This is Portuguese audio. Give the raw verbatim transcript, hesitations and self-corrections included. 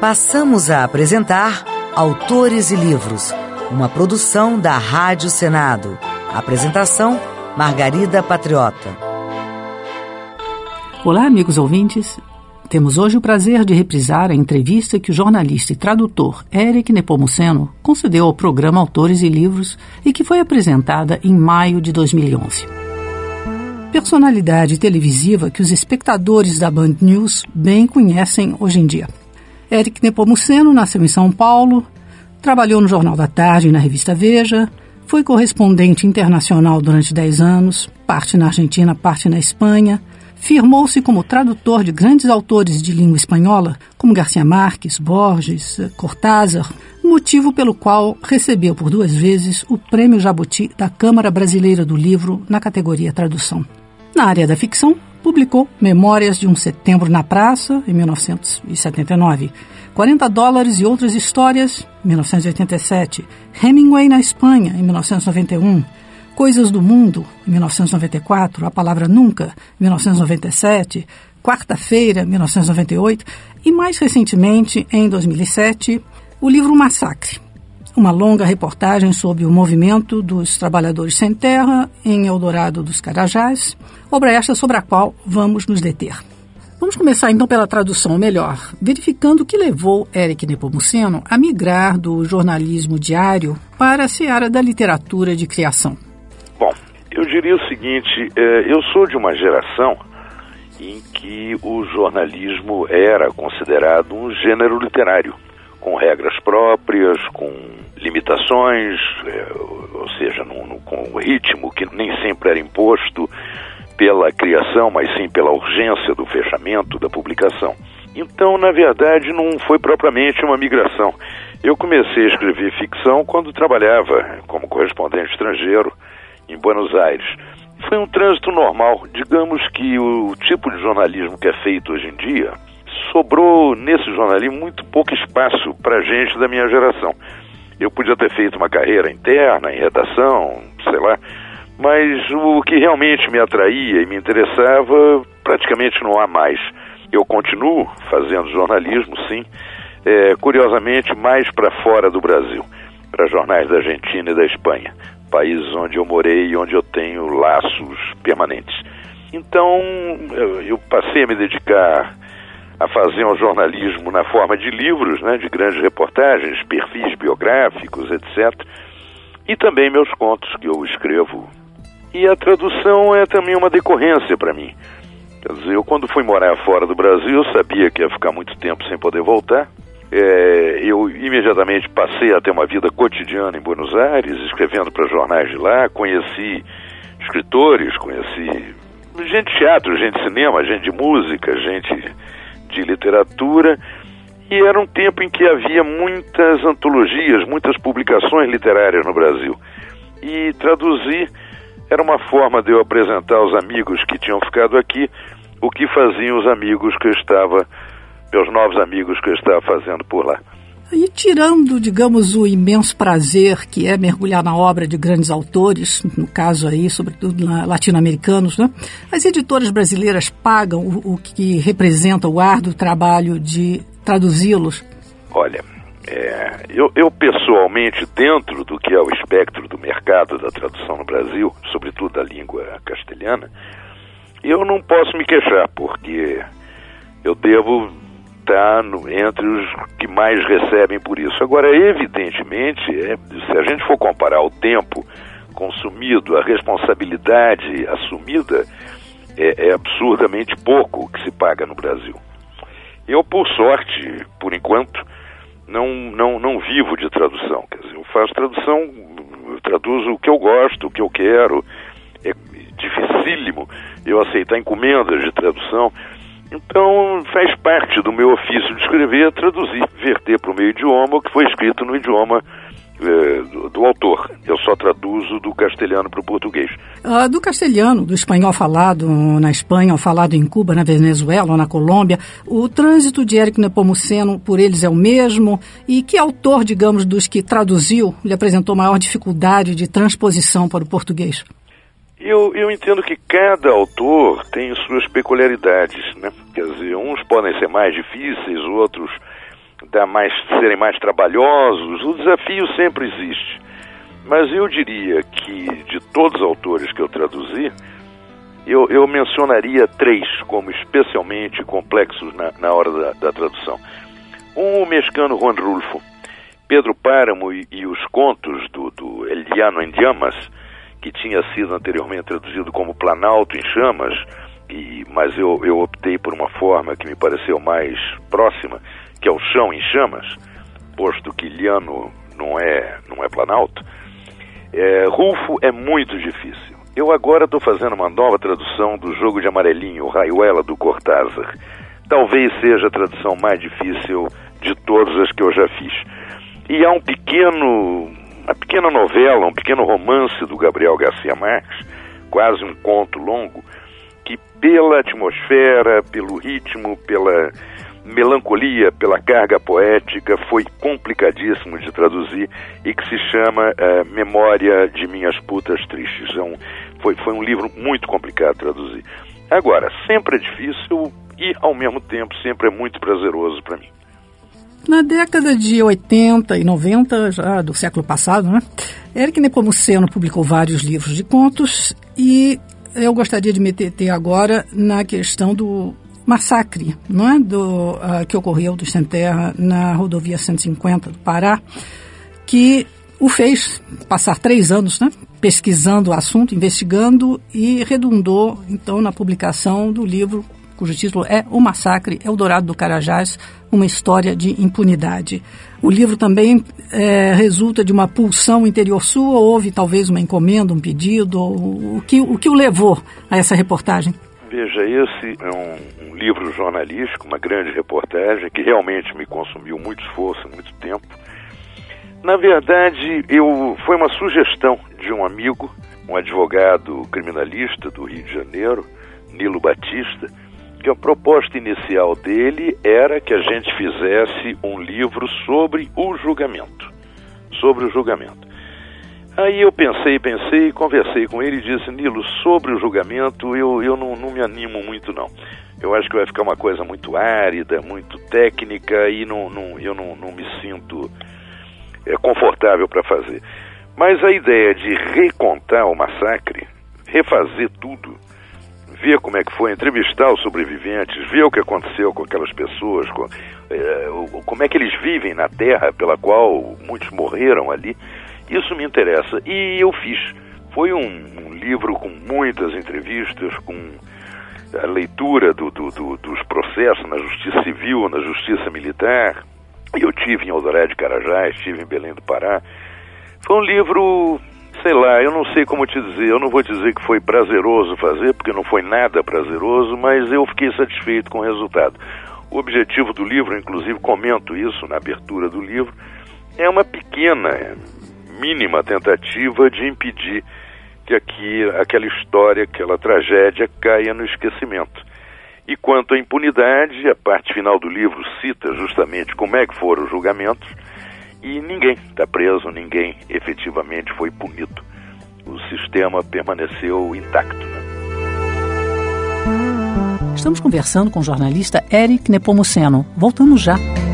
Passamos a apresentar Autores e Livros, uma produção da Rádio Senado. Apresentação, Margarida Patriota. Olá, amigos ouvintes. Temos hoje o prazer de reprisar a entrevista que o jornalista e tradutor Eric Nepomuceno concedeu ao programa Autores e Livros e que foi apresentada em maio de dois mil e onze. Personalidade televisiva que os espectadores da Band News bem conhecem hoje em dia. Eric Nepomuceno nasceu em São Paulo, trabalhou no Jornal da Tarde e na revista Veja, foi correspondente internacional durante dez anos, parte na Argentina, parte na Espanha, firmou-se como tradutor de grandes autores de língua espanhola, como Garcia Marques, Borges, Cortázar, motivo pelo qual recebeu por duas vezes o Prêmio Jabuti da Câmara Brasileira do Livro na categoria Tradução. Na área da ficção, publicou Memórias de um Setembro na Praça, em mil novecentos e setenta e nove, quarenta dólares e Outras Histórias, em mil novecentos e oitenta e sete, Hemingway na Espanha, em mil novecentos e noventa e um, Coisas do Mundo, em mil novecentos e noventa e quatro, A Palavra Nunca, em mil novecentos e noventa e sete, Quarta-feira, mil novecentos e noventa e oito, e mais recentemente, em dois mil e sete, o livro Massacre, uma longa reportagem sobre o movimento dos trabalhadores sem terra em Eldorado dos Carajás, obra esta sobre a qual vamos nos deter. Vamos começar então pela tradução, ou melhor, verificando o que levou Eric Nepomuceno a migrar do jornalismo diário para a seara da literatura de criação. Bom, eu diria o seguinte, eu sou de uma geração em que o jornalismo era considerado um gênero literário, com regras próprias, com limitações, ou seja, num, num, com um ritmo que nem sempre era imposto pela criação, mas sim pela urgência do fechamento da publicação. Então, na verdade, não foi propriamente uma migração. Eu comecei a escrever ficção quando trabalhava como correspondente estrangeiro em Buenos Aires. Foi um trânsito normal. Digamos que o tipo de jornalismo que é feito hoje em dia, sobrou nesse jornalismo muito pouco espaço para gente da minha geração. Eu podia ter feito uma carreira interna, em redação, sei lá, mas o que realmente me atraía e me interessava praticamente não há mais. Eu continuo fazendo jornalismo, sim, é, curiosamente mais para fora do Brasil, para jornais da Argentina e da Espanha, países onde eu morei e onde eu tenho laços permanentes. Então, eu, eu passei a me dedicar a fazer um jornalismo na forma de livros, né, de grandes reportagens, perfis biográficos, etcétera. E também meus contos que eu escrevo. E a tradução é também uma decorrência para mim. Quer dizer, eu quando fui morar fora do Brasil, eu sabia que ia ficar muito tempo sem poder voltar. É, eu imediatamente passei a ter uma vida cotidiana em Buenos Aires, escrevendo para jornais de lá, conheci escritores, conheci gente de teatro, gente de cinema, gente de música, gente de literatura, e era um tempo em que havia muitas antologias, muitas publicações literárias no Brasil. E traduzir era uma forma de eu apresentar aos amigos que tinham ficado aqui o que faziam os amigos que eu estava, meus novos amigos que eu estava fazendo por lá. E tirando, digamos, o imenso prazer que é mergulhar na obra de grandes autores, no caso aí, sobretudo latino-americanos, né? As editoras brasileiras pagam o, o que representa o árduo trabalho de traduzi-los? Olha, é, eu, eu pessoalmente, dentro do que é o espectro do mercado da tradução no Brasil, sobretudo da língua castelhana, eu não posso me queixar, porque eu devo está entre os que mais recebem por isso. Agora, evidentemente, é, se a gente for comparar o tempo consumido, a responsabilidade assumida, é, é absurdamente pouco o que se paga no Brasil. Eu, por sorte, por enquanto, não, não, não vivo de tradução. Quer dizer, eu faço tradução, eu traduzo o que eu gosto, o que eu quero. É dificílimo eu aceitar encomendas de tradução. Então, faz parte do meu ofício de escrever, traduzir, verter para o meu idioma o que foi escrito no idioma eh, do, do autor. Eu só traduzo do castelhano para o português. Uh, do castelhano, do espanhol falado na Espanha, ou falado em Cuba, na Venezuela ou na Colômbia, o trânsito de Eric Nepomuceno por eles é o mesmo? E que autor, digamos, dos que traduziu, lhe apresentou maior dificuldade de transposição para o português? Eu, eu entendo que cada autor tem suas peculiaridades, né? Quer dizer, uns podem ser mais difíceis, outros dar mais, serem mais trabalhosos. O desafio sempre existe. Mas eu diria que, de todos os autores que eu traduzi, eu, eu mencionaria três como especialmente complexos na, na hora da, da tradução. Um, o mexicano Juan Rulfo. Pedro Páramo e, e os contos do, do El Llano en Llamas, que tinha sido anteriormente traduzido como Planalto em Chamas, e, mas eu, eu optei por uma forma que me pareceu mais próxima, que é o Chão em Chamas, posto que Llano não é, não é Planalto. É, Rulfo é muito difícil. Eu agora estou fazendo uma nova tradução do Jogo de Amarelinho, Rayuela, do Cortázar. Talvez seja a tradução mais difícil de todas as que eu já fiz. E há um pequeno, uma pequena novela, um pequeno romance do Gabriel Garcia Marques, quase um conto longo, que pela atmosfera, pelo ritmo, pela melancolia, pela carga poética, foi complicadíssimo de traduzir e que se chama uh, Memória de Minhas Putas Tristes. É um, foi, foi um livro muito complicado de traduzir. Agora, sempre é difícil e, ao mesmo tempo, sempre é muito prazeroso para mim. Na década de oitenta e noventa, já do século passado, né, Éric Nepomuceno publicou vários livros de contos e eu gostaria de me deter agora na questão do massacre, não é? do, uh, que ocorreu do Sem Terra na rodovia cento e cinquenta do Pará, que o fez passar três anos, né, pesquisando o assunto, investigando e redundou, então, na publicação do livro cujo título é O Massacre Eldorado do Carajás, uma história de impunidade. O livro também é, resulta de uma pulsão interior sua, ou houve talvez uma encomenda, um pedido, o que o, que o levou a essa reportagem? Veja, esse é um, um livro jornalístico, uma grande reportagem, que realmente me consumiu muito esforço, muito tempo. Na verdade, eu, foi uma sugestão de um amigo, um advogado criminalista do Rio de Janeiro, Nilo Batista, que a proposta inicial dele era que a gente fizesse um livro sobre o julgamento. Sobre o julgamento. Aí eu pensei, pensei, conversei com ele e disse, Nilo, sobre o julgamento eu, eu não, não me animo muito não. Eu acho que vai ficar uma coisa muito árida, muito técnica e não, não, eu não, não me sinto é, confortável para fazer. Mas a ideia de recontar o massacre, refazer tudo, ver como é que foi, entrevistar os sobreviventes, ver o que aconteceu com aquelas pessoas, com, é, como é que eles vivem na terra pela qual muitos morreram ali, isso me interessa. E eu fiz. Foi um, um livro com muitas entrevistas, com a leitura do, do, do, dos processos na Justiça Civil, na Justiça Militar. Eu tive em Eldorado de Carajás, estive em Belém do Pará. Foi um livro... Sei lá, eu não sei como te dizer, eu não vou dizer que foi prazeroso fazer, porque não foi nada prazeroso, mas eu fiquei satisfeito com o resultado. O objetivo do livro, inclusive comento isso na abertura do livro, é uma pequena, mínima tentativa de impedir que aqui, aquela história, aquela tragédia caia no esquecimento. E quanto à impunidade, a parte final do livro cita justamente como é que foram os julgamentos, e ninguém está preso, ninguém efetivamente foi punido. O sistema permaneceu intacto. Né? Estamos conversando com o jornalista Éric Nepomuceno. Voltamos já.